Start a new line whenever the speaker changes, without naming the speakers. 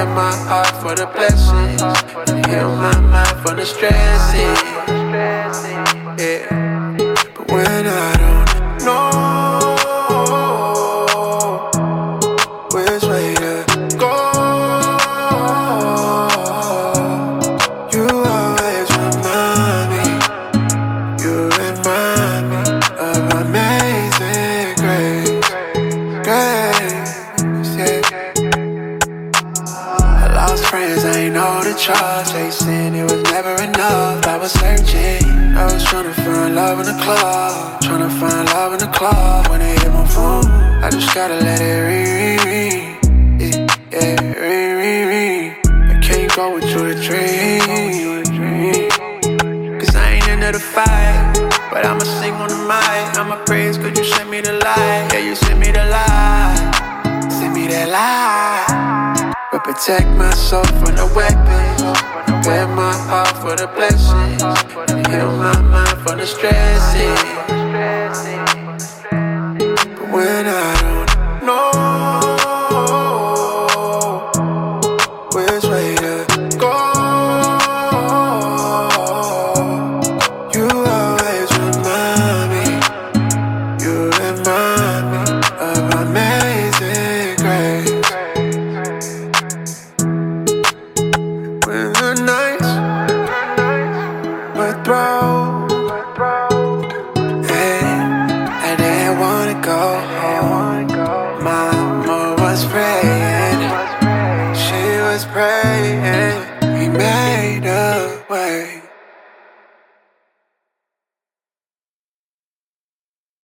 prepare my heart for the blessings, and heal my mind from the stressing. Yeah, but when I don't know which way to go, you always remind me. You remind me of amazing grace, grace, yeah. I lost friends, I ain't know the charge. Chasing, it was never enough. I was searching, I was trying to find love in the club, trying to find love in the club. When they hit my phone, I just gotta let it ring, yeah, ring. I can't go with you to dream, cause I ain't into the fight, but I'ma sing on the mic. I'ma praise cause you sent me the light. Yeah, you sent me the light, send me that light. But protect my soul from the weapons, prepare my heart for the blessings, and heal my mind from the stressing.